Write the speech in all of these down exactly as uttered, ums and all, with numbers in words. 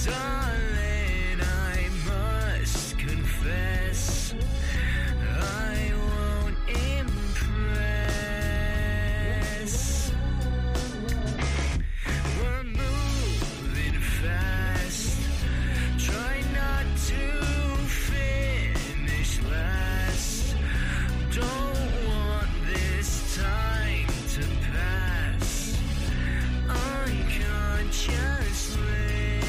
Darling, I must confess, I won't impress. We're moving fast, try not to finish last. Don't want this time to pass unconsciously.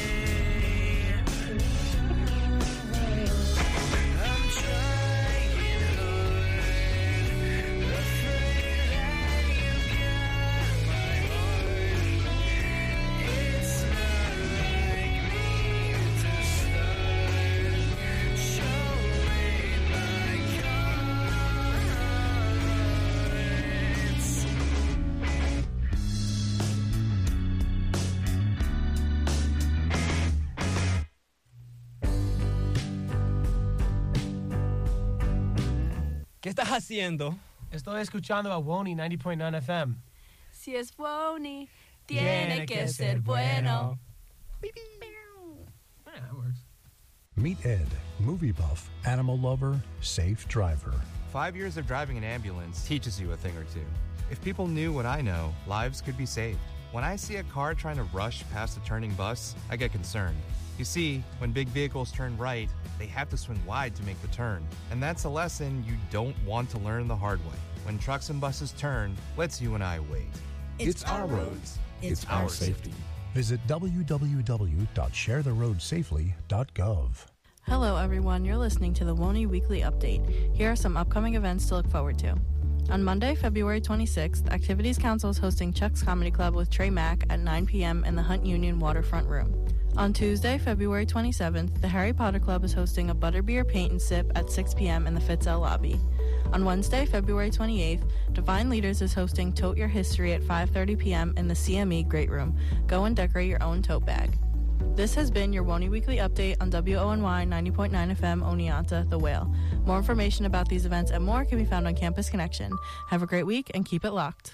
I'm trying hard, afraid that you got my heart. It's not like me to start showing my cards. ¿Qué estás haciendo? Estoy escuchando a Wony ninety point nine F M. Si es Wony, tiene que ser bueno. Yeah, that works. Meet Ed, movie buff, animal lover, safe driver. Five years of driving an ambulance teaches you a thing or two. If people knew what I know, lives could be saved. When I see a car trying to rush past a turning bus, I get concerned. You see, when big vehicles turn right, they have to swing wide to make the turn. And that's a lesson you don't want to learn the hard way. When trucks and buses turn, let's you and I wait. It's our roads. It's our safety. Visit w w w dot share the road safely dot gov. Hello, everyone. You're listening to the Wony Weekly Update. Here are some upcoming events to look forward to. On Monday, February twenty-sixth, Activities Council is hosting Chuck's Comedy Club with Trey Mack at nine p.m. in the Hunt Union Waterfront Room. On Tuesday, February twenty-seventh, the Harry Potter Club is hosting a Butterbeer Paint and Sip at six p.m. in the Fitzel lobby. On Wednesday, February twenty-eighth, Divine Leaders is hosting Tote Your History at five thirty p.m. in the C M E Great Room. Go and decorate your own tote bag. This has been your Wony Weekly Update on W O N Y ninety point nine F M Oneonta, The Whale. More information about these events and more can be found on Campus Connection. Have a great week and keep it locked.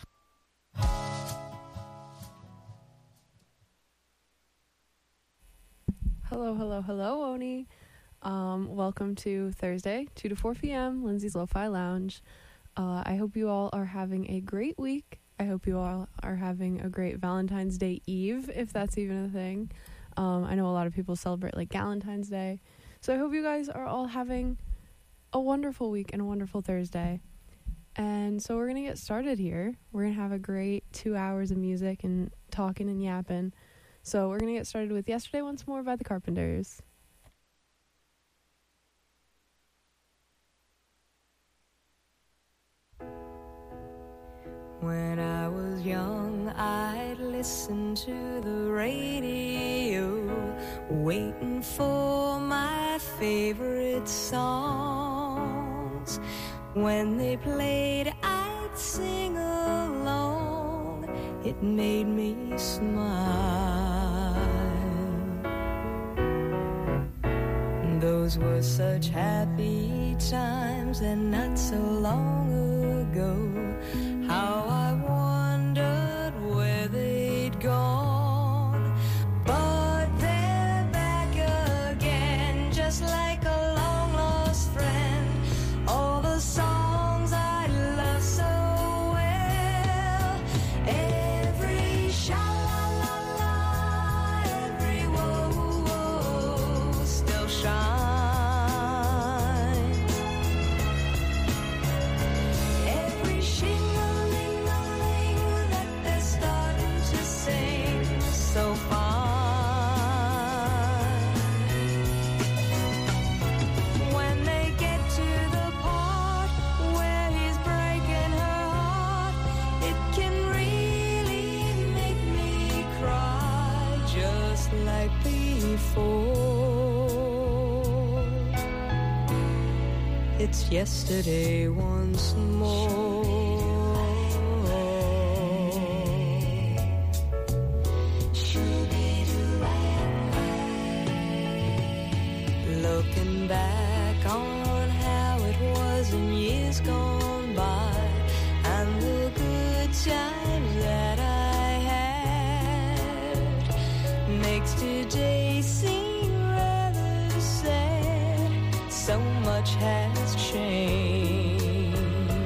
Hello, hello, hello, Oni. Um, welcome to Thursday, two to four p.m., Lindsay's Lo-Fi Lounge. Uh, I hope you all are having a great week. I hope you all are having a great Valentine's Day Eve, if that's even a thing. Um, I know a lot of people celebrate, like, Galentine's Day. So I hope you guys are all having a wonderful week and a wonderful Thursday. And so we're going to get started here. We're going to have a great two hours of music and talking and yapping. So we're going to get started with Yesterday Once More by the Carpenters. When I was young, I'd listen to the radio, waiting for my favorite songs. When they played, I'd sing along. It made me smile. Those were such happy times, and not so long ago. How I wondered where they'd gone. But they're back again, just like a long-lost friend. All the songs I love so well. Every sha-la-la-la, every whoa-whoa still shines. Every shing-a-ling-a-ling that they're starting to sing so fine. When they get to the part where he's breaking her heart, it can really make me cry, just like before. It's yesterday once more. Looking back on how it was in years gone by, and the good times that I had, makes today seem much has changed.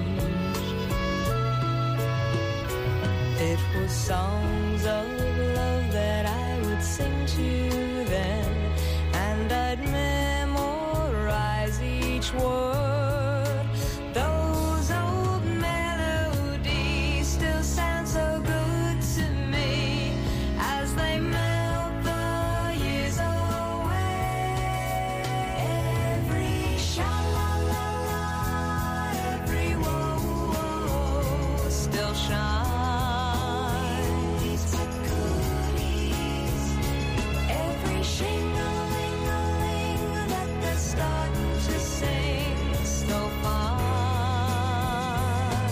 It was songs of love that I would sing to them, and I'd memorize each word. Those old melodies still sound so good to me as they melt the years away. Every sha-la-la-la, every whoa-whoa still shines. Every shing-a-ling-a-ling that they're starting to sing so fine.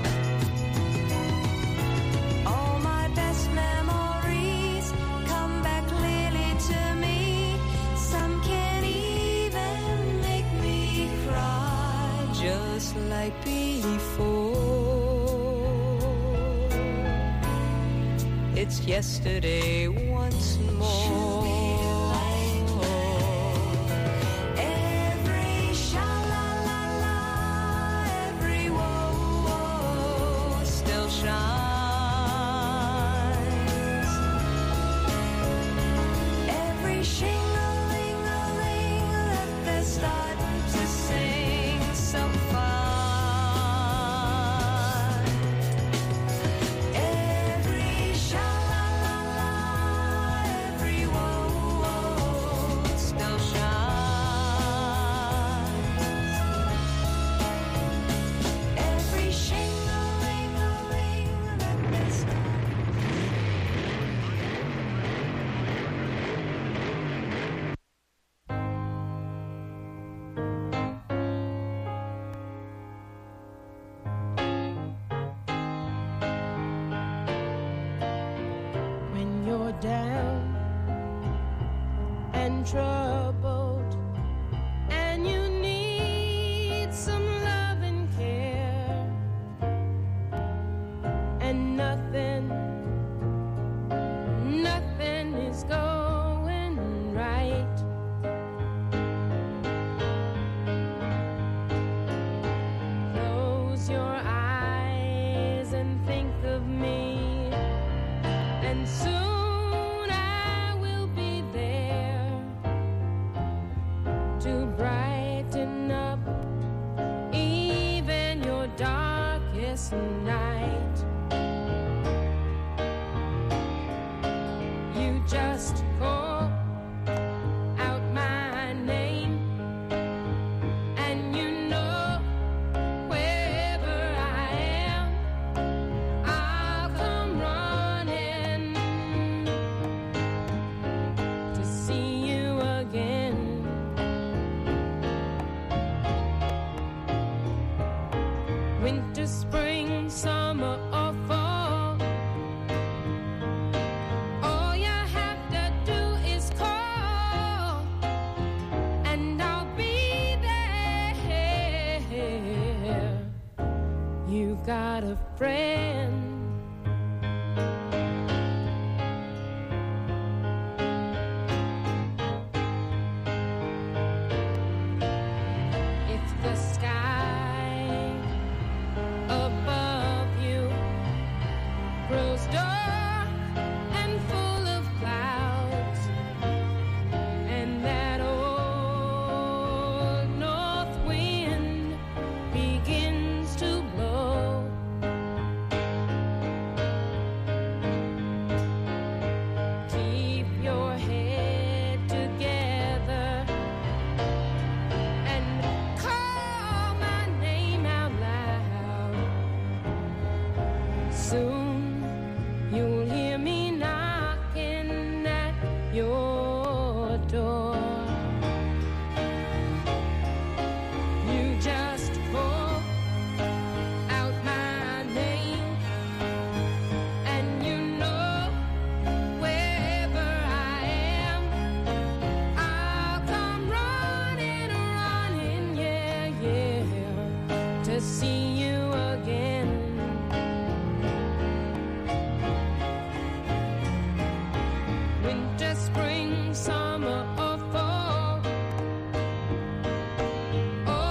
All my best memories come back clearly to me. Some can even make me cry just like before. It's yesterday once more. Every sha-la-la-la, every whoa-whoa still shines. Every shing-a-ling-a-ling that they're starting to sing so fine. Every sha-la-la-la, every whoa-whoa still shines. Every shing-a-ling-a-ling that they're starting. When you're down and troubled and you need some love and care, and nothing, nothing is going right. Close your eyes and think of me, and soon I will be there to brighten up even your darkest night. You just call out my name, and you know wherever I am, I'll come running to see you again. Winter, spring, summer, or fall, all you have to do is call, and I'll be there. You got a friend. If the sky above you grows dark and full of clouds, and that old north wind begins to blow, keep your head together and call my name out loud. Soon you'll hear me knocking at your door. You just call out my name, and you know wherever I am, I'll come running, running, yeah, yeah, to see you again. Winter, spring, summer, or fall,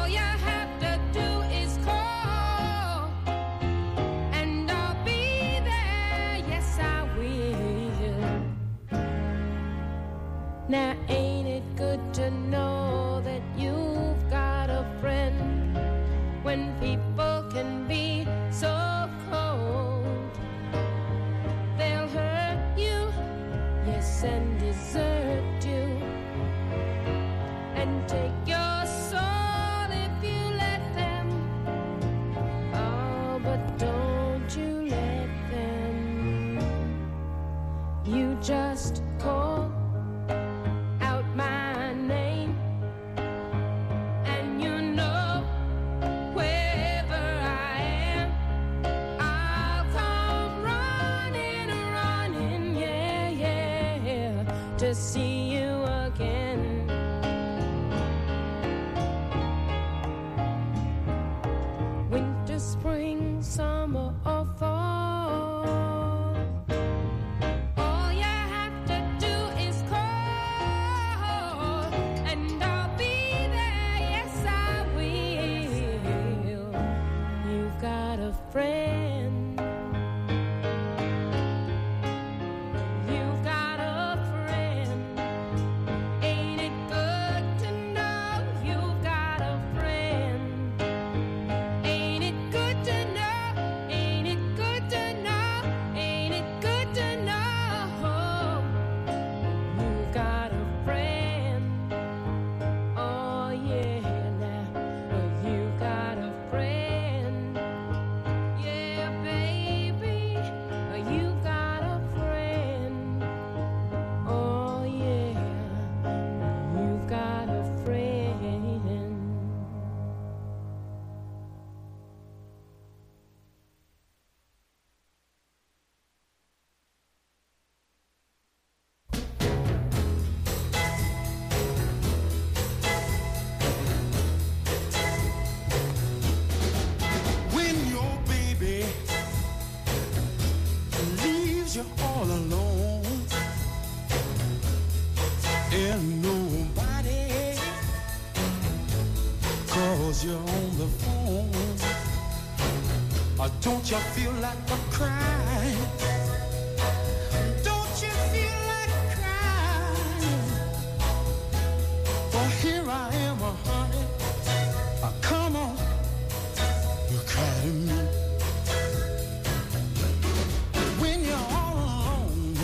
Now ain't it good to know that you've got a friend when people can be so cold? They'll hurt you, yes, and desert you, and take your soul if you let them. Oh, but don't you let them. You just call out my name, and you know wherever I am, I'll come running, running, yeah, yeah, to see you again. Winter, spring, summer, or fall, all you have to do is call, and I'll be there, yes I will. You've got a friend. You've got a friend. Ain't it good to know you've got a friend? Ain't it good to know? Ain't it good to know? Ain't it good to know you've got a friend? Oh yeah, now you've got a friend. Yeah, baby, you got a friend. Oh yeah, you've got a friend. When your baby leaves you all alone and nobody calls you on the phone, or don't you feel like a crying? Don't you feel like crying? Well, here I am, uh, honey. Uh, come on. You cry to me when you're all alone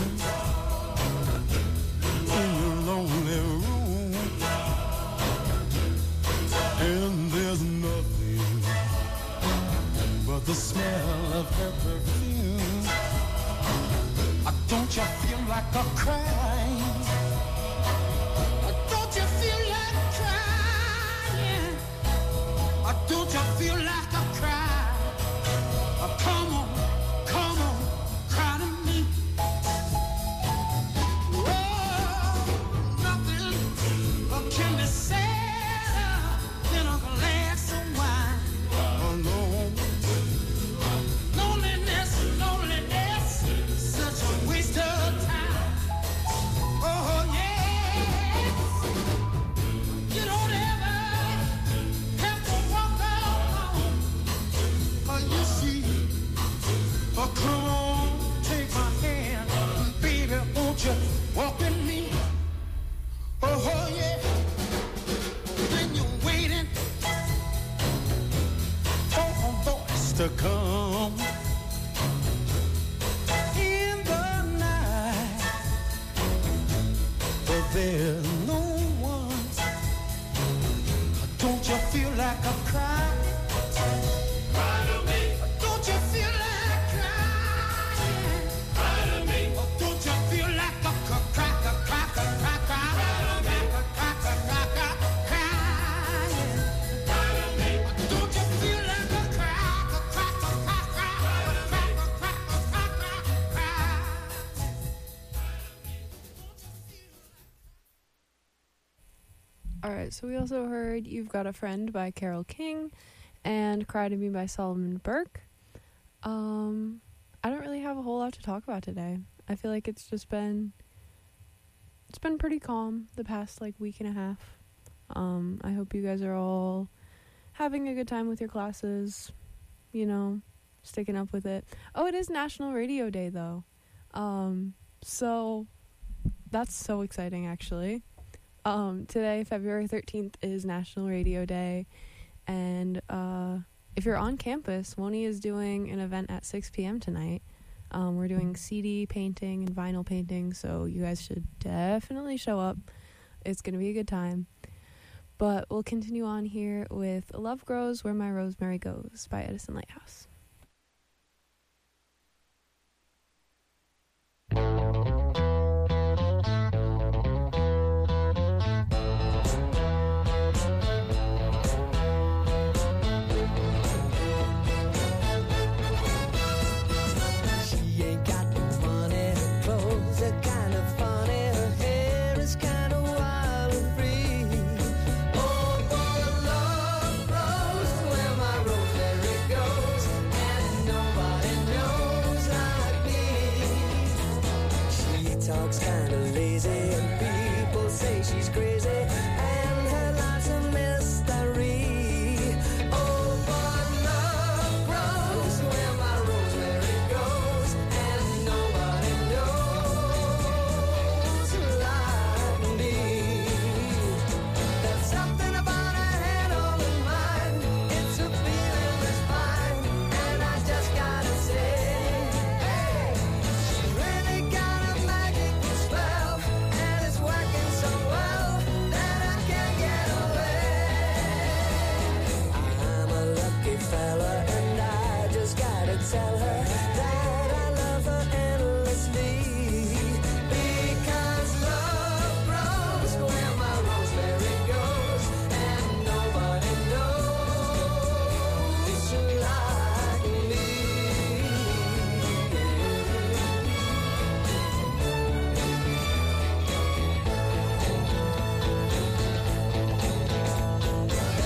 in your lonely room, and there's nothing but the smell of her perfume. Uh, Don't you feel like a crying? Uh, Don't you feel like crying? Uh, Don't you feel like a cry? Uh, Come on, come on, cry to me. Oh, nothing uh, can be said uh, in a glass of wine. Oh, no. Loneliness, loneliness, such a waste of time. Oh, yes. You don't ever have to walk alone. Oh, you see. Oh, come on, take my hand. Baby, won't you walk with me? Oh, oh yeah. When you're waiting for a voice to come in the night, but there's no one. Don't you feel like a cry? Don't you feel like crying? Don't you feel like a crack, a crack, a crack, a crack, crack, crack, crack, crying? Don't you feel like a crack, a crack, a crack, crack, crack, crack, crack, crack? All right, so we also heard You've Got a Friend by Carole King and Cry to Me by Solomon Burke. Um, I don't really have a whole lot to talk about today. I feel like it's just been, it's been pretty calm the past like week and a half. Um, I hope you guys are all having a good time with your classes, you know, sticking up with it. Oh, it is National Radio Day though. Um, so that's so exciting actually. Um, today, February thirteenth, is National Radio Day. And uh, if you're on campus, Woney is doing an event at six p.m. tonight. Um, we're doing C D painting and vinyl painting, so you guys should definitely show up. It's going to be a good time. But we'll continue on here with Love Grows Where My Rosemary Goes by Edison Lighthouse.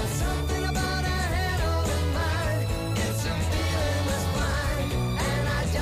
And I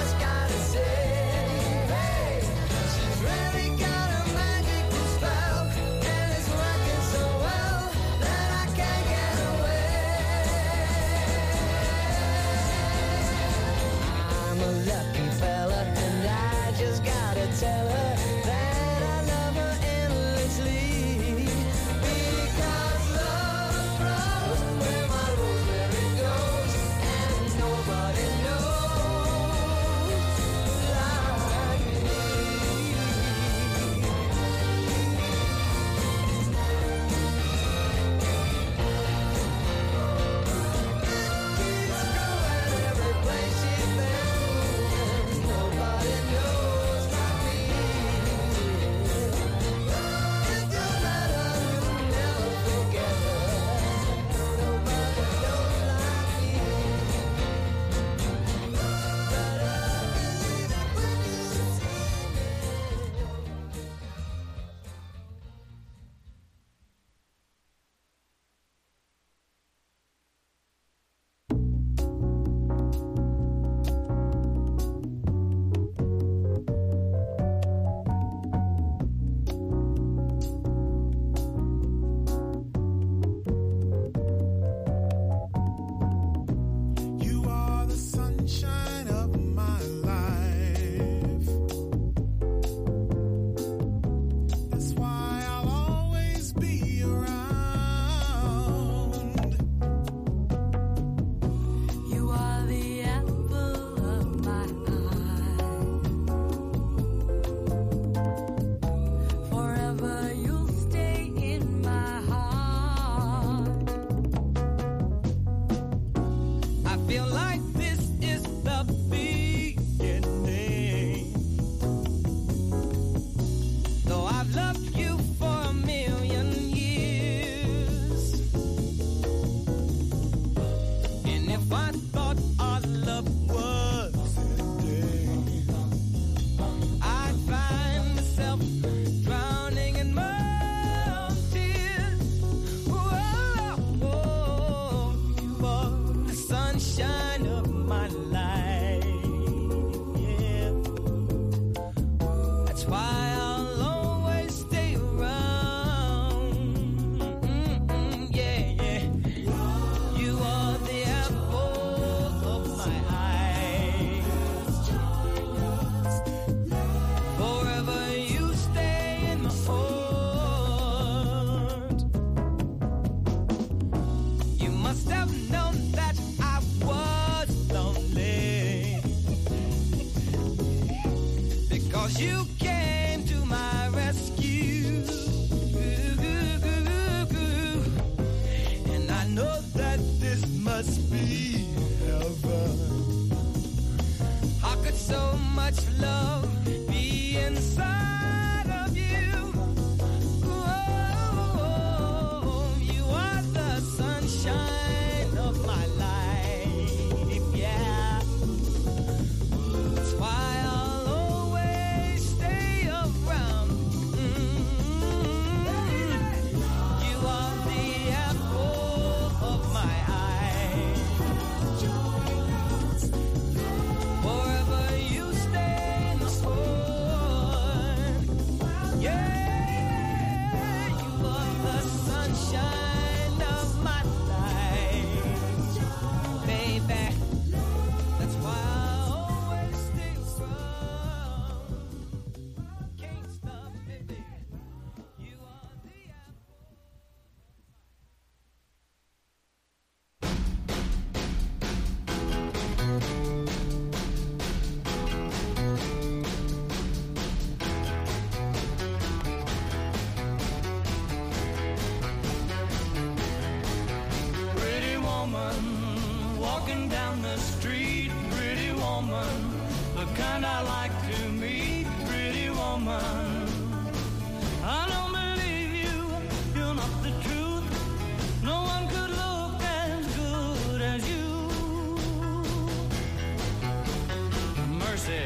walking down the street, pretty woman, the kind I like to meet, pretty woman. I don't believe you, you're not the truth. No one could look as good as you. Mercy.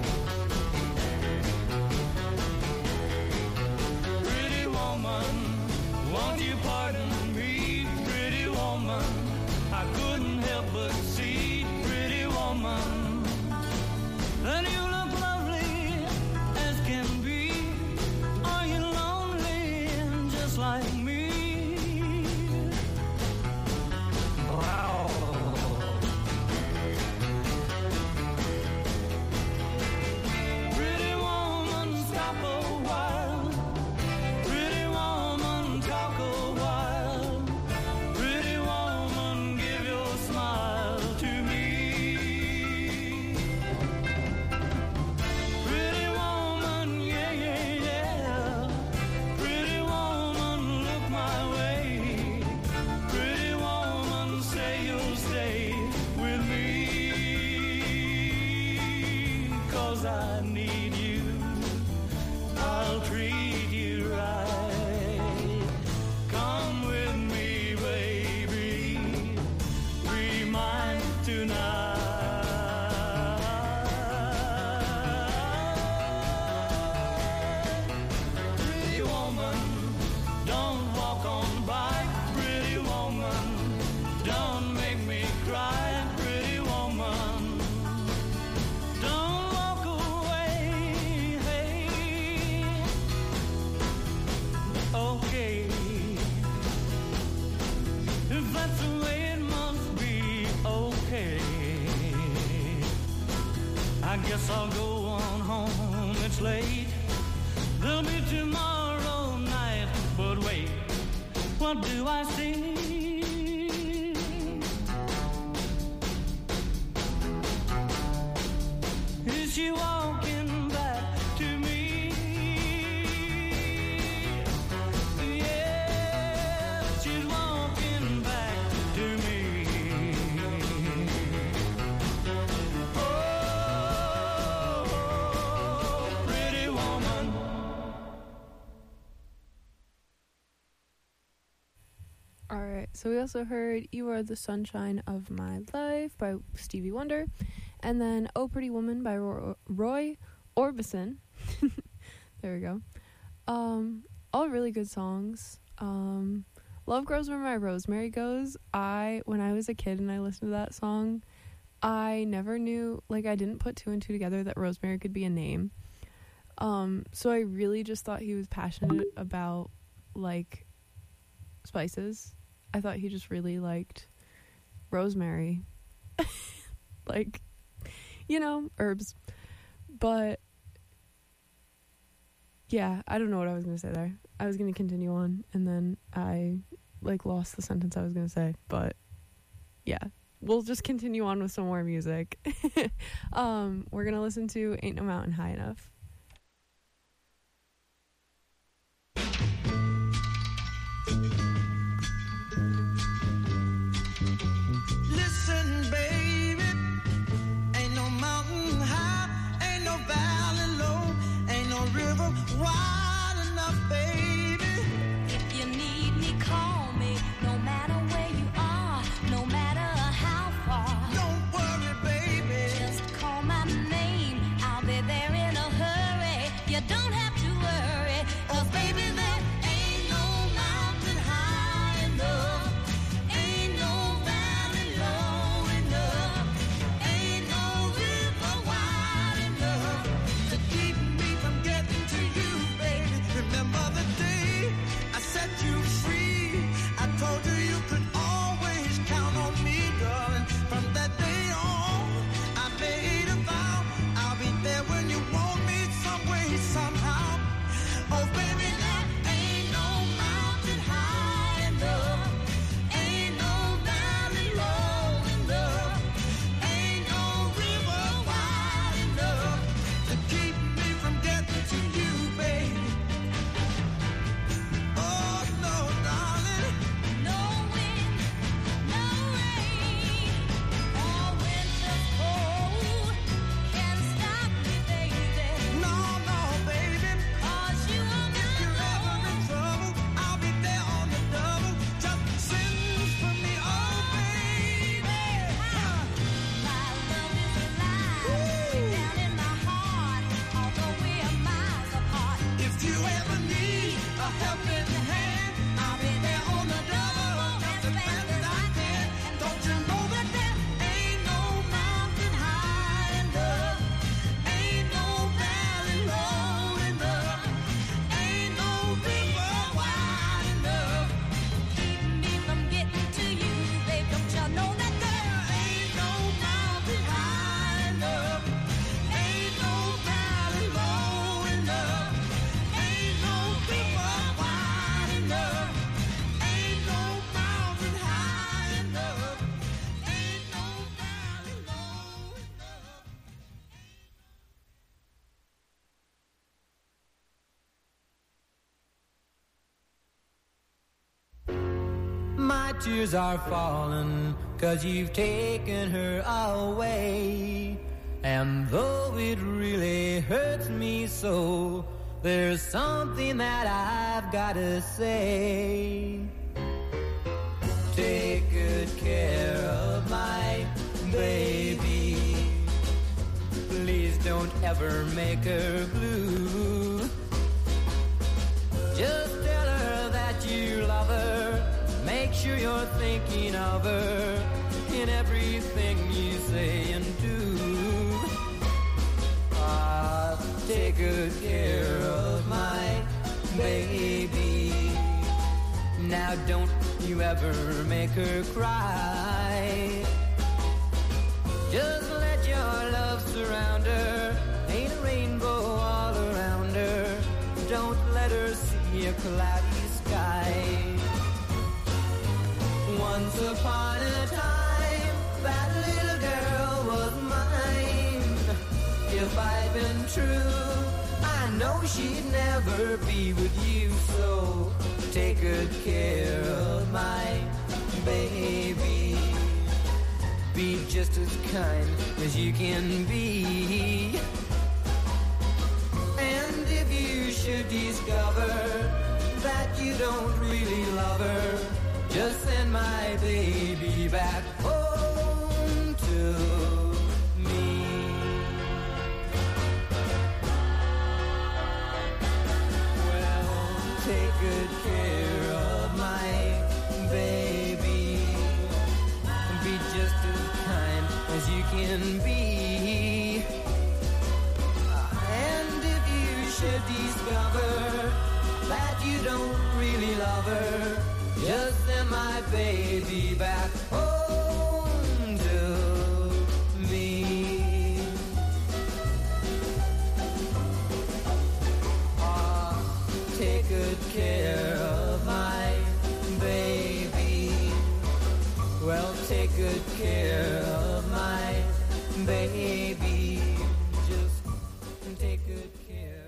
Pretty woman, won't you pardon me, pretty woman? I couldn't help but see, pretty woman, that you look lovely as can be. Are you lonely just like me? Wow. Pretty woman, stop a while. Pretty woman, talk a while. Pretty woman, give your smile to me. Pretty woman, yeah, yeah, yeah. Pretty woman, look my way. Pretty woman, say you'll stay with me. 'Cause I need you. I'll treat you right. Come with me, baby. Be mine tonight. Pretty woman, don't walk on by. Pretty woman, don't make me cry. Pretty woman, don't walk away. Hey. Okay. If that's the way it must be, okay. I guess I'll go on home, it's late. There'll be tomorrow night, but wait, what do I see? Is she walking back to me? Yes, she's walking back to me. Oh, pretty woman. All right, so we also heard You Are the Sunshine of My Life by Stevie Wonder, and then Oh Pretty Woman by Ro- Roy Orbison. There we go. Um, all really good songs. Um, Love Grows Where My Rosemary Goes. I, when I was a kid and I listened to that song, I never knew, like I didn't put two and two together that Rosemary could be a name. Um, so I really just thought he was passionate about, like, spices. I thought he just really liked rosemary. Like, you know, herbs. But yeah, I don't know what I was going to say there. I was going to continue on and then I like lost the sentence I was going to say, but yeah, we'll just continue on with some more music. um, we're going to listen to Ain't No Mountain High Enough. Listen, baby, ain't no mountain high, ain't no valley low, ain't no river wide enough, baby. If you need me, call me. No matter where you are, no matter how far. Don't worry, baby. Just call my name. I'll be there in a hurry. my tears are falling, 'cause you've taken her away. And though it really hurts me so, there's something that I've gotta say. Take good care of my baby. Please don't ever make her blue. Just tell her that you love her. Make sure you're thinking of her in everything you say and do. Ah, take good care of my baby. Now don't you ever make her cry. Just let your love surround her. Ain't a rainbow all around her. Don't let her see a cloudy sky. Once upon a time, that little girl was mine. If I'd been true, I know she'd never be with you. So take good care of my baby. Be just as kind as you can be. And if you should discover that you don't really love her, just send my baby back home to me. Well, take good care of my baby. Be just as kind as you can be. And if you should discover that you don't really love her, just send my baby back home to me. Ah, take good care of my baby. Well, take good care of my baby. Just take good care.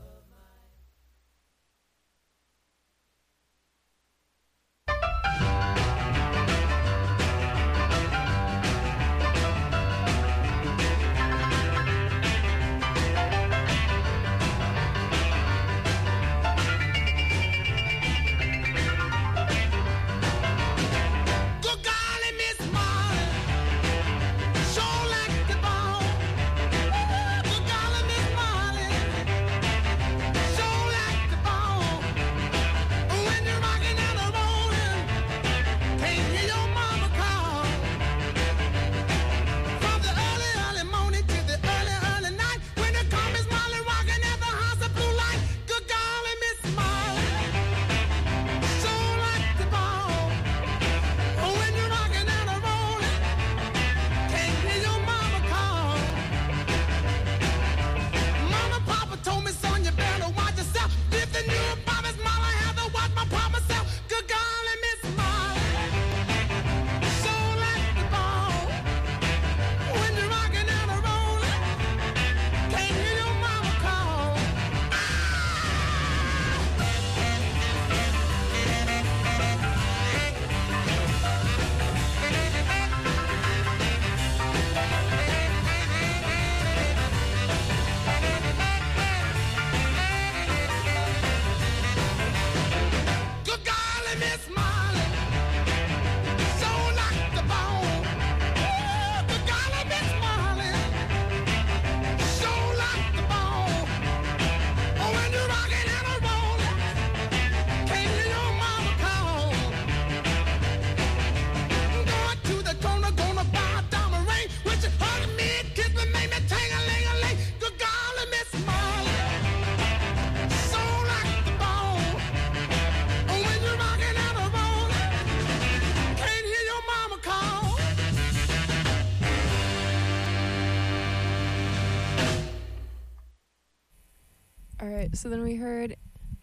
So then we heard,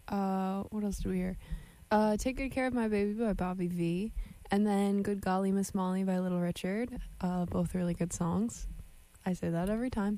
uh, what else did we hear? Uh, Take Good Care of My Baby by Bobby V. And then Good Golly Miss Molly by Little Richard. Uh, both really good songs. I say that every time.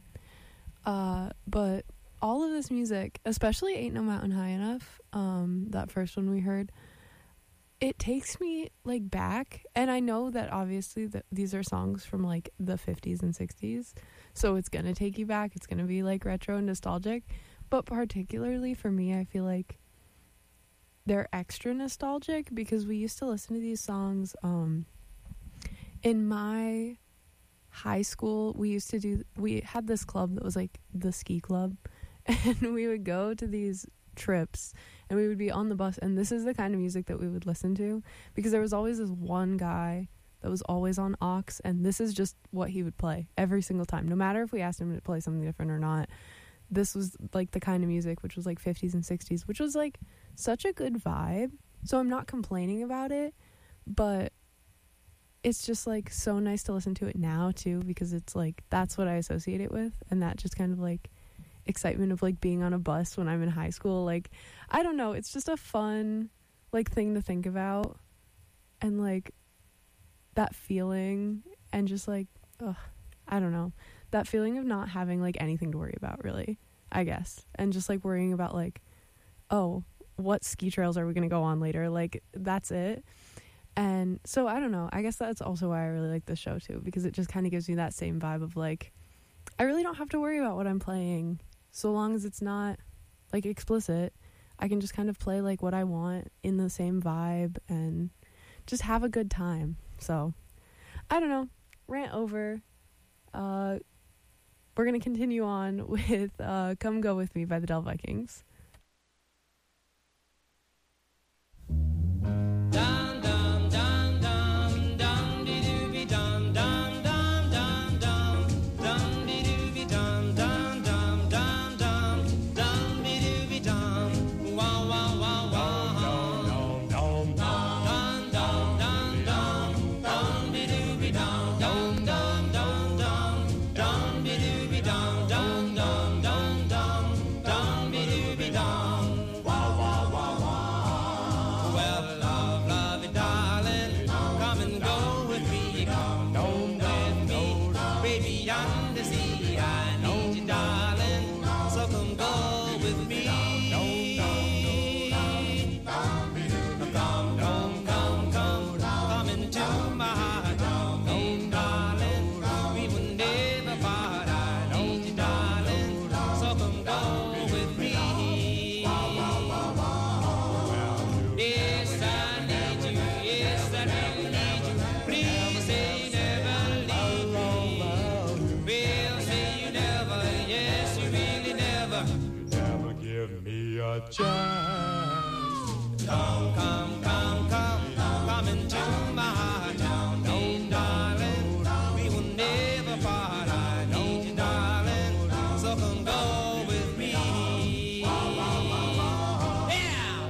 Uh, but all of this music, especially Ain't No Mountain High Enough, um, that first one we heard, it takes me like back, and I know that obviously that these are songs from like the fifties and sixties, so it's gonna take you back. It's gonna be like retro and nostalgic, but particularly for me, I feel like they're extra nostalgic because we used to listen to these songs um in my high school. We used to do we had this club that was like the ski club, and we would go to these trips and we would be on the bus, and this is the kind of music that we would listen to because there was always this one guy that was always on aux, and this is just what he would play every single time, no matter if we asked him to play something different or not. This was like the kind of music which was like fifties and sixties, which was like such a good vibe. So I'm not complaining about it, but it's just like so nice to listen to it now too, because it's like that's what I associate it with, and that just kind of like excitement of like being on a bus when I'm in high school. Like, I don't know, it's just a fun like thing to think about, and like that feeling, and just like ugh, I don't know, that feeling of not having like anything to worry about really, I guess, and just like worrying about like, oh, what ski trails are we gonna go on later, like that's it. And so I don't know, I guess that's also why I really like this show too, because it just kind of gives me that same vibe of like I really don't have to worry about what I'm playing. So long as it's not like explicit, I can just kind of play like what I want in the same vibe and just have a good time. So I don't know, rant over. Uh, we're going to continue on with uh, Come Go With Me by the Del Vikings. Dum dum dum dum dum dee doo be dum dum dum dum dum dum dee doo be dum dum dum dum dum dum dee doo be dum wow wow wow wow dum dum dum dum dum dum dum dee doo be dum dum dum dum dum dum dee doo be dum dum dum dum dum dum dee doo be dum wow wow wow wow. Well, love, lovey darling, come and go with me, come home with me, baby, yonder sea, I need you, darling, so come go with me. Come, come, come, come, come into my heart, come, darling, we will never part, I need you, darling, so come go with me. Yes, I need you, yes, I really need you, please say you never leave me. Well, say you never, yes, you really never. Never give me a chance. Come, come, come, come, come into my heart, darling, darling, we will never part, I need you, darling, so come go with me. Yeah!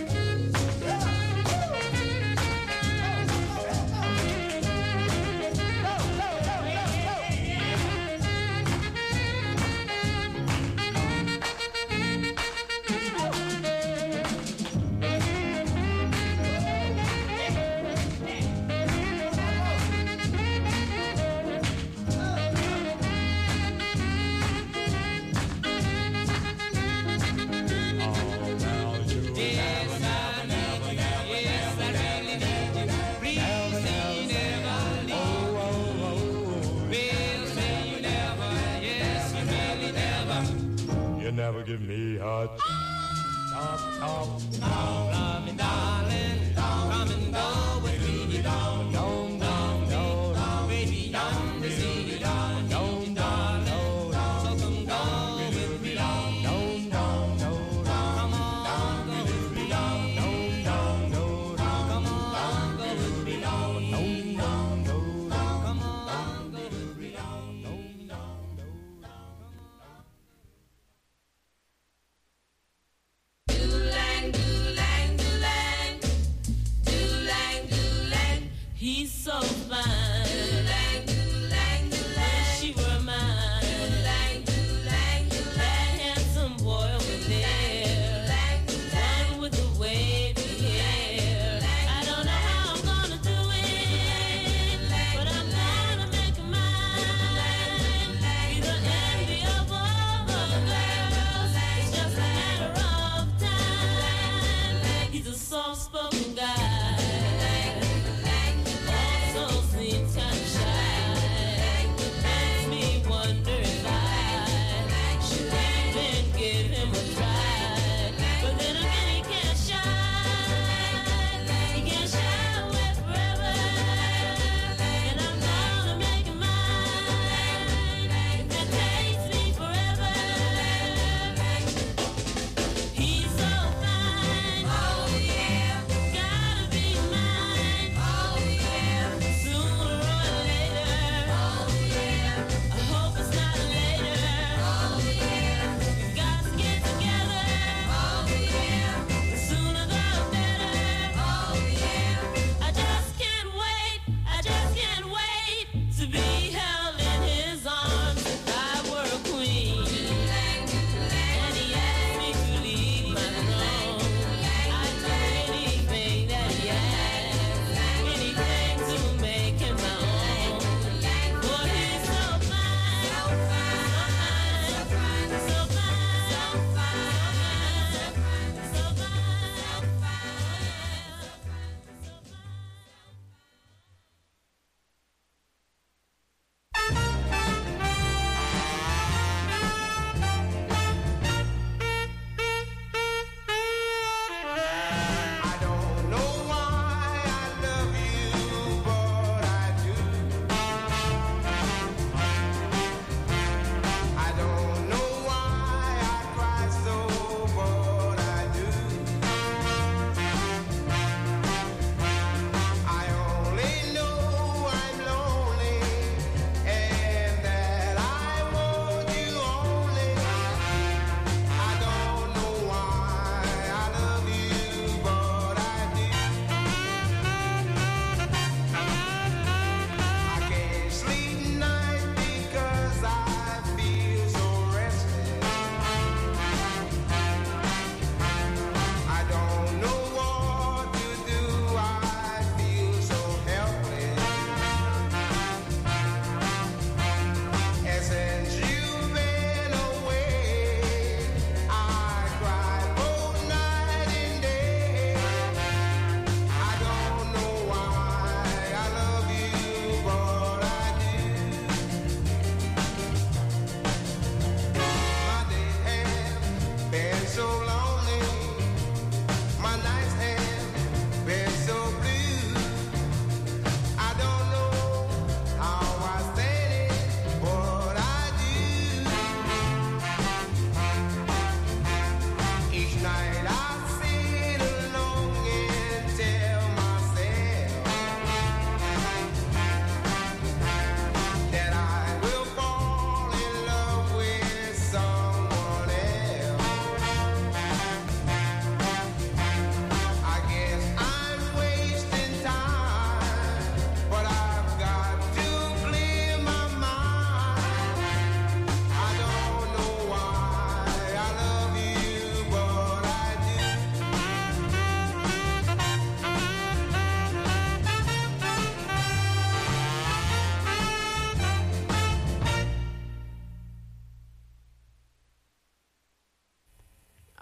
Yes, I need you, yes, I really need you, please say you never leave me. Well, say you never, yes, you really never. You never give me a chance. Come, love me, darling, come and go with me, down, down, down, down, baby, yonder sea, down, down, darling, so come go with me, down, down, down, come on, go with me, down, down, down, come on, go with me, down, down, down, come on, go with me, down, down, down. He's so fine. Wish she were mine. That handsome boy over there. One with the wavy hair. I don't know how I'm gonna do it, but I'm gonna make him mine. Be the envy of all other girls. It's just a matter of time. He's a soft-spoken guy.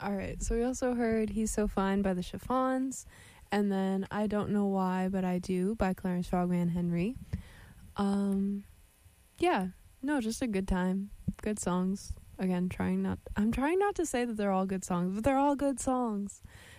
All right, so we also heard He's So Fine by the Chiffons, and then I Don't Know Why, But I Do by Clarence Frogman Henry. Um, yeah, no, just a good time. Good songs. Again, trying not, I'm trying not to say that they're all good songs, but they're all good songs.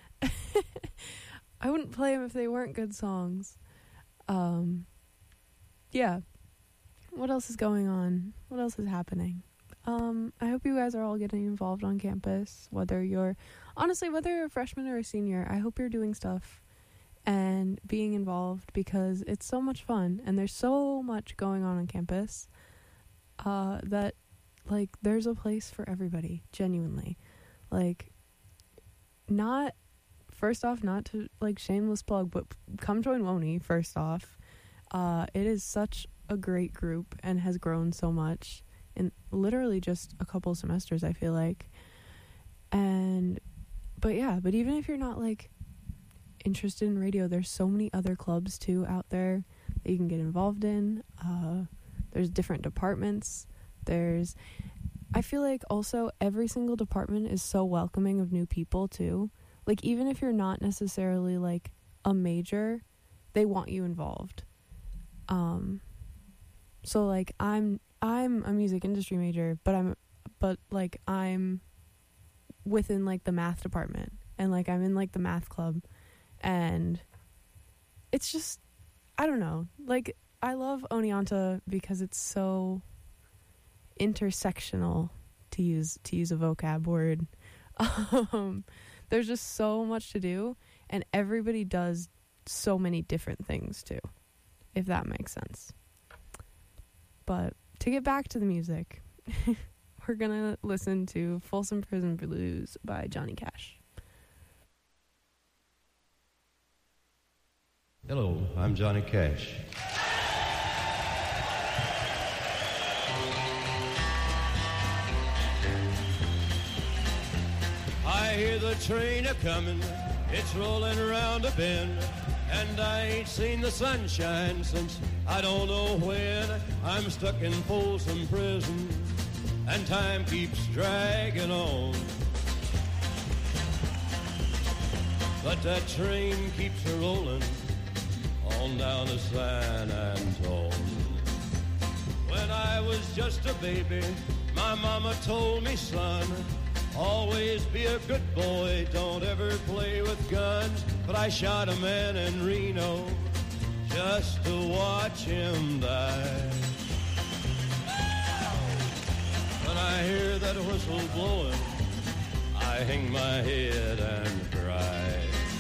I wouldn't play them if they weren't good songs. Um, yeah. What else is going on? What else is happening? Um, I hope you guys are all getting involved on campus, whether you're, honestly, whether you're a freshman or a senior, I hope you're doing stuff and being involved because it's so much fun and there's so much going on on campus, uh, that, like, there's a place for everybody, genuinely. Like, not, first off, not to, like, shameless plug, but come join W O N Y, first off. Uh, it is such a great group and has grown so much in literally just a couple semesters, I feel like. And but yeah, but even if you're not like interested in radio, there's so many other clubs too out there that you can get involved in. Uh there's different departments. There's I feel like also every single department is so welcoming of new people too. Like even if you're not necessarily like a major, they want you involved. Um so like I'm I'm a music industry major, but I'm, but like I'm within like the math department and like I'm in like the math club and it's just, I don't know. Like I love Oneonta because it's so intersectional to use, to use a vocab word. Um, there's just so much to do and everybody does so many different things too, if that makes sense. But to get back to the music, we're gonna listen to Folsom Prison Blues by Johnny Cash. Hello, I'm Johnny Cash. I hear the train a-comin', it's rolling around a bend, and I ain't seen the sunshine since I don't know when. I'm stuck in Folsom Prison, and time keeps dragging on. But that train keeps a-rolling on down to San Antone. When I was just a baby, my mama told me, son, always be a good boy, don't ever play with guns. But I shot a man in Reno just to watch him die. When I hear that whistle blowing, I hang my head and cry.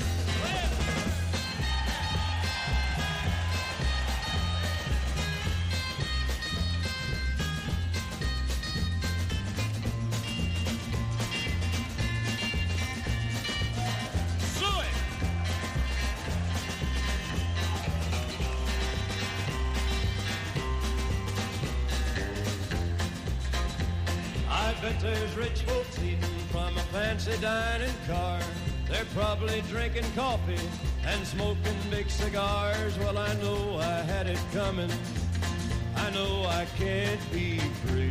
But there's rich folks eating from a fancy dining car. They're probably drinking coffee and smoking big cigars. Well, I know I had it coming. I know I can't be free.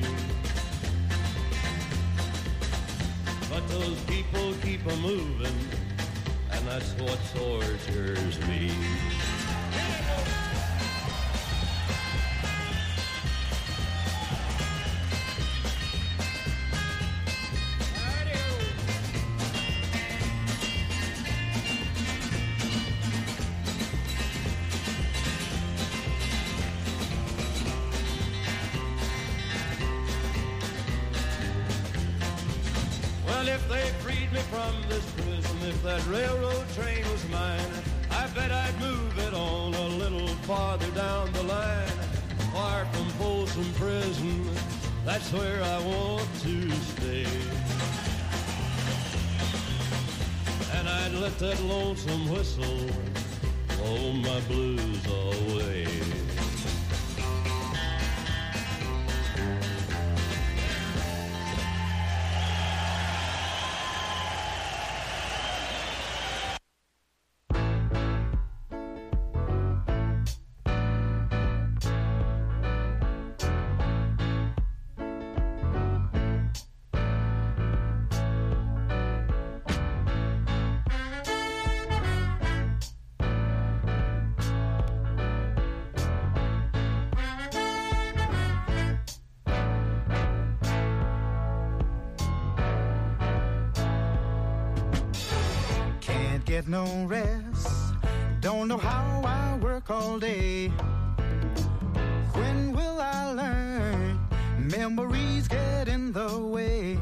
But those people keep a moving, and that's what tortures me. If they freed me from this prison, if that railroad train was mine, I bet I'd move it on a little farther down the line. Far from Folsom Prison, that's where I want to stay. And I'd let that lonesome whistle blow my blues away. get no rest. Don't know how I work all day. When will I learn? Memories get in the way.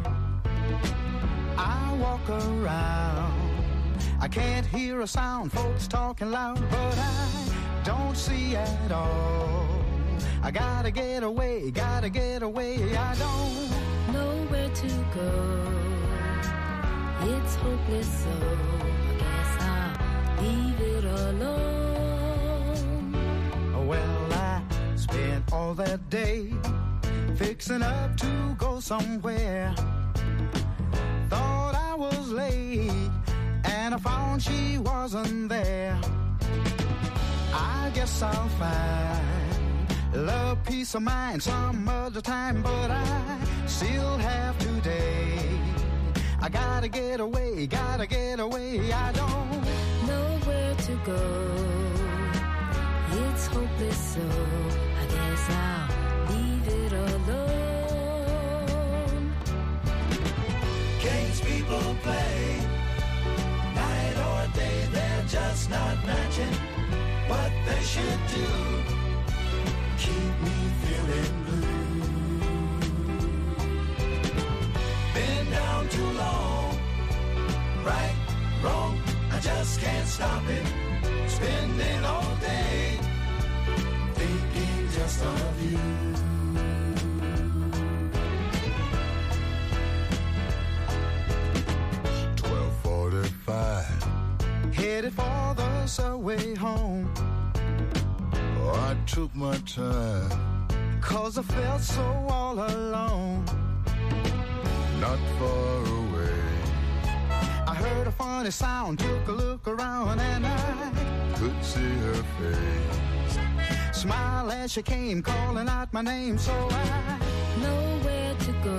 I walk around, I can't hear a sound, folks talking loud, but I don't see at all. I gotta get away, gotta get away, I don't know where to go. It's hopeless, so I guess I'll leave it alone. Well, I spent all that day fixing up to go somewhere. Thought I was late, and I found she wasn't there. I guess I'll find love, peace of mind some other time, but I still have today. I gotta get away, gotta get away, I don't know where to go. It's hopeless, so I guess I'll leave it alone. Games people play, night or day, they're just not matching what they should do. Keep me feeling blue. Been down too long, right, wrong, I just can't stop it. Spending all day thinking just of you. twelve forty-five, headed for the subway home. Oh, I took my time, cause I felt so all alone. Not far away, I heard a funny sound, took a look around, and I could see her face. Smile as she came, calling out my name, so I know where to go.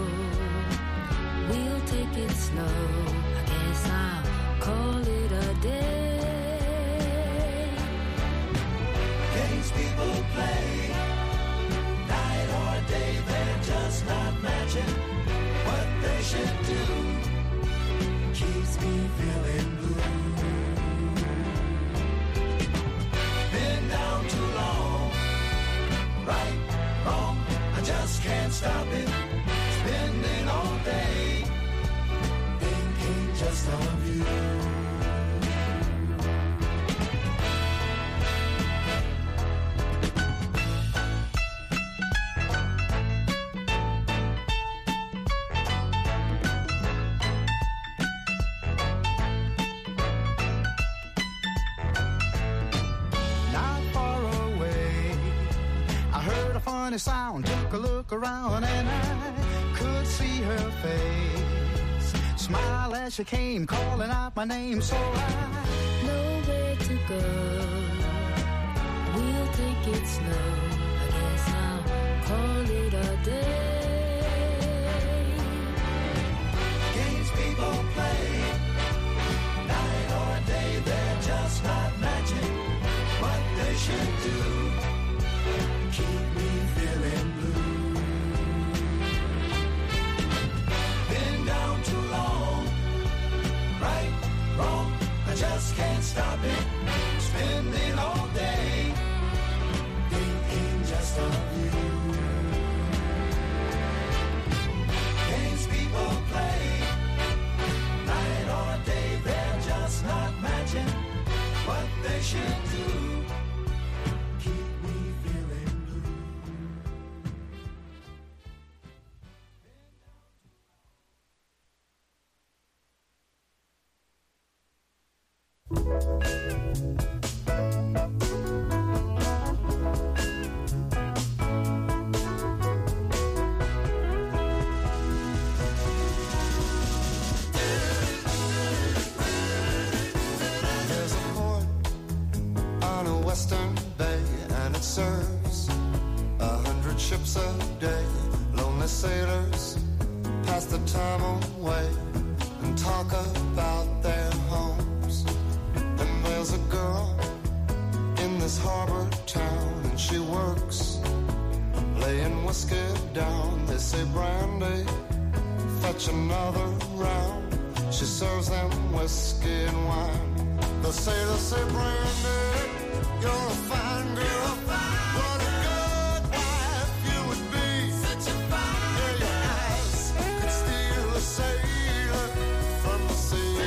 We'll take it slow, I guess I'll call it a day. Games people play, night or day, they're just not matching what they should do. Keeps me feeling blue. Been down too long, right, wrong, I just can't stop it. Spending all day thinking just of you. Sound, took a look around, and I could see her face. Smile as she came, calling out my name, so I know where to go. We'll take it slow, I guess I'll call it a day. Games people play, night or day, they're just not matching what they should do. Keep me feeling blue. Been down too long, right, wrong, I just can't stop it. Spending all day thinking just of you. Games people play, night or day, they're just not matching what they should do. Whiskey down, they say brandy, fetch another round. She serves them whiskey and wine. The sailors say, Brandy, you're a fine girl. What a good wife you would be. Such a fine yeah, your eyes could steal a sailor from the sea.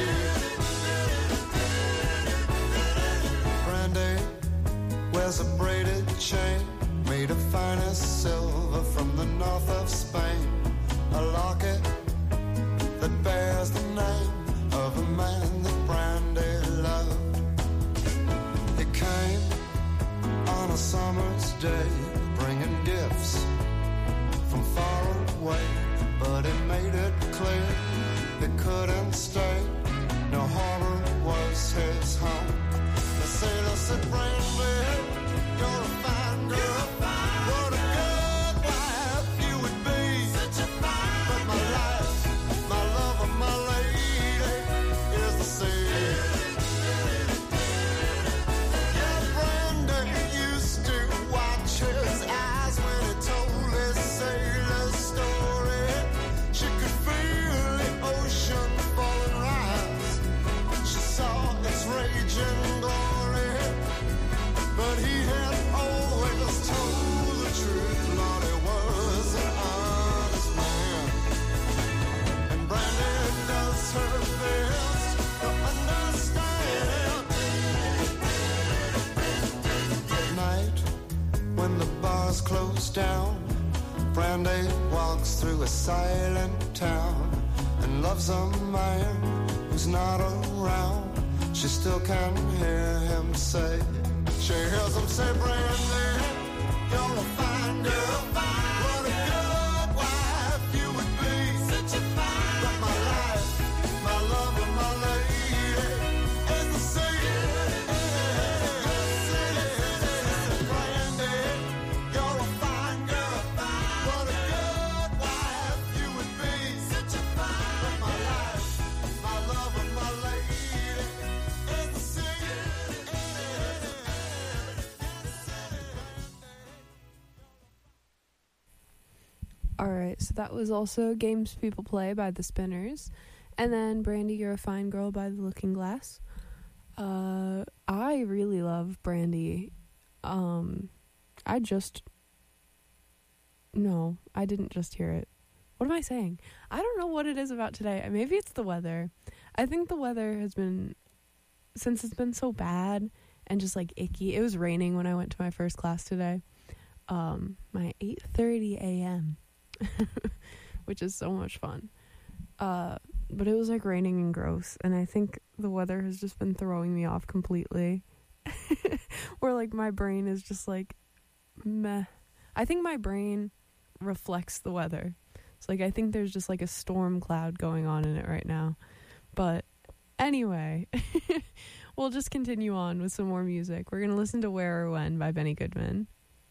Brandy wears a braided chain made of finest silver from the north of Spain. A locket that bears the name of a man that Brandy loved. He came on a summer's day, bringing gifts from far away, but he made it clear he couldn't stay. No harbor was his home. The sailor said, Brandy, you're a fine girl. What a good wife you would be. Such a fine but my life, my love, and my lady is the sea. Yeah, Brandy used to watch his eyes when he told his sailor story. She could feel the ocean fall and rise. She saw its raging glory. But he had always told the truth. Lord, he was an honest man. And Brandy does her best to understand. At night, when the bars close down, Brandy walks through a silent town and loves a man who's not around. She still can hear him say, she hears him say, Brandy, you're a fine girl. What a good wife you would be. Such a fine but my life, my love, and my lady is the sea. Brandy, you're a fine girl. What a good wife you would be. Such a fine but my life, my love, and my lady is the sea. Alright, so that was also Games People Play by The Spinners. And then Brandy, You're a Fine Girl by The Looking Glass. Uh, I really love Brandy. Um, I just... No, I didn't just hear it. What am I saying? I don't know what it is about today. Maybe it's the weather. I think the weather has been... Since it's been so bad and just like icky. It was raining when I went to my first class today. Um, my eight thirty a.m. which is so much fun. Uh, but it was like raining and gross, and I think the weather has just been throwing me off completely. Where like my brain is just like meh. I think my brain reflects the weather. So like I think there's just like a storm cloud going on in it right now. But anyway, we'll just continue on with some more music. We're gonna listen to Where or When by Benny Goodman.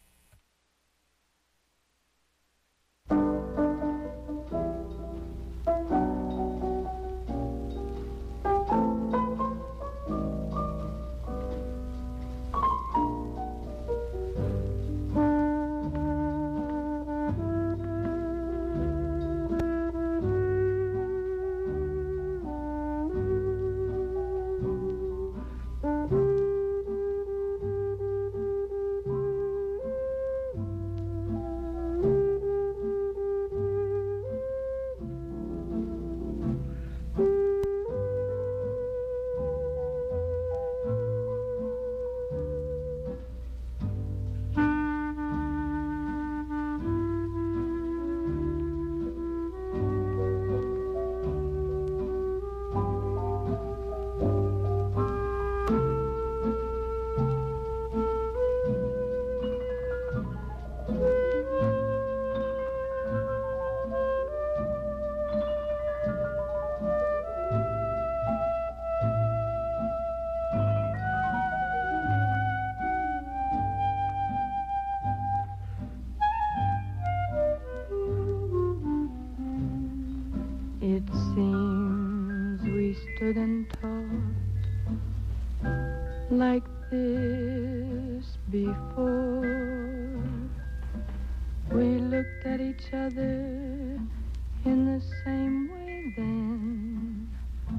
It seems we stood and talked like this before. We looked at each other in the same way then,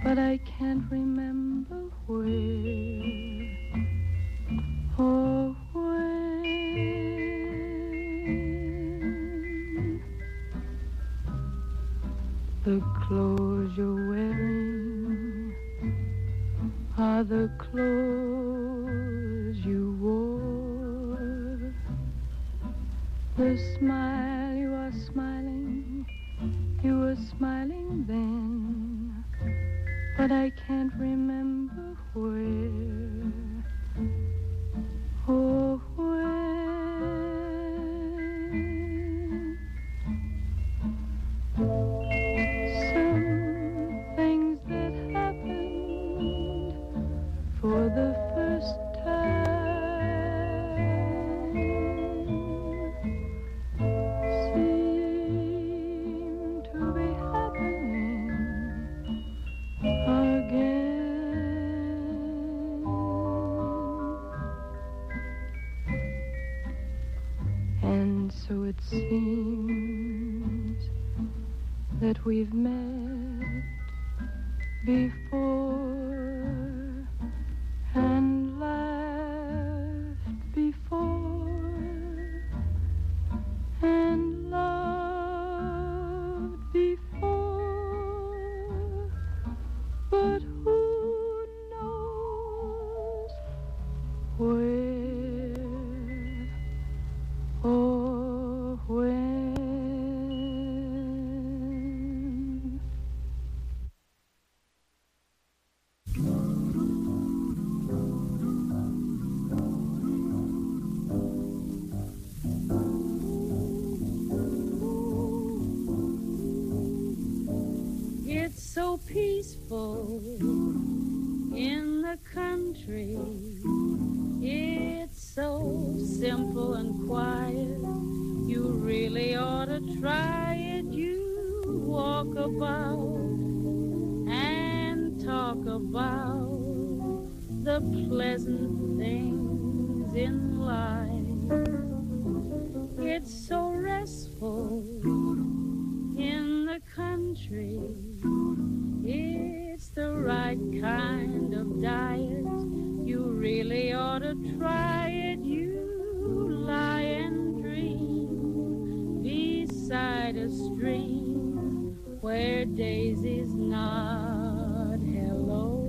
but I can't remember where or when. The clothes you're wearing are the clothes you wore. The smile you are smiling, you were smiling then, but I can't remember where or when. Some things that happened for the first time seem to be happening again. And so it seems that we've met before and laughed before and loved before, but who knows where or when? It's so peaceful in the country. It's so simple and quiet. You really ought to try it. You walk about and talk about the pleasant things in life. It's so restful in the country. It's the right kind of diet. You really ought to try it. You lie and dream beside a stream where daisies nod hello.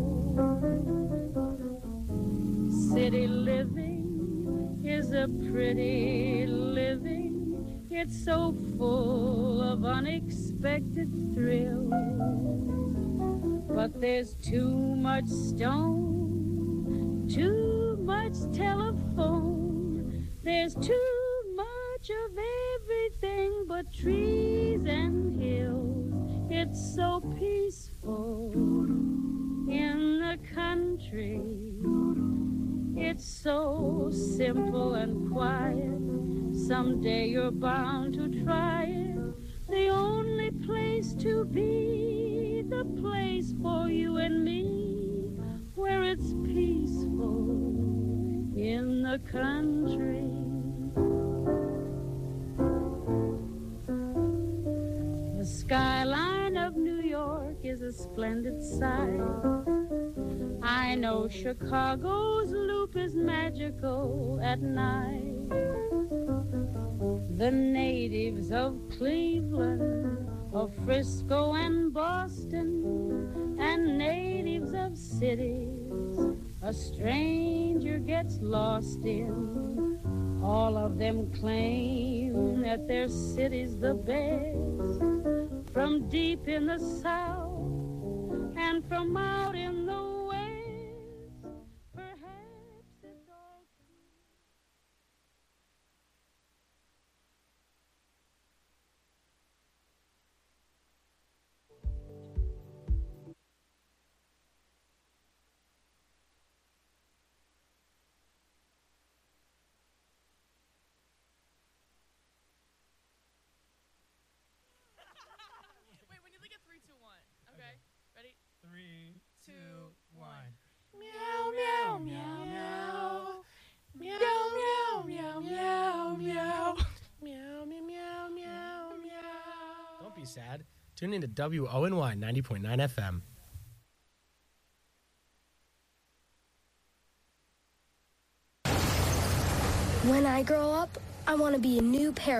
City living is a pretty living. It's so full of unexpected thrills, but there's too much stone, too much telephone. There's too much of everything but trees and hills. It's so peaceful in the country. It's so simple and quiet. Someday you're bound to try it. The only place to be, the place for you and me, where it's peaceful in the country. The skyline of New York is a splendid sight. I know Chicago's loop is magical at night. The natives of Cleveland, of Frisco and Boston, and natives of cities a stranger gets lost in. All of them claim that their city's the best. From deep in the south and from out in the west, perhaps it's all. Wait, when you think of three, two, one. Okay. Ready? Three, two, one. Meow, meow, meow, meow. Meow, meow, meow, meow, meow. Meow, meow, meow, meow, meow. Don't be sad. Tune in to W O N Y ninety point nine F M. When I grow up, I want to be a new parrot.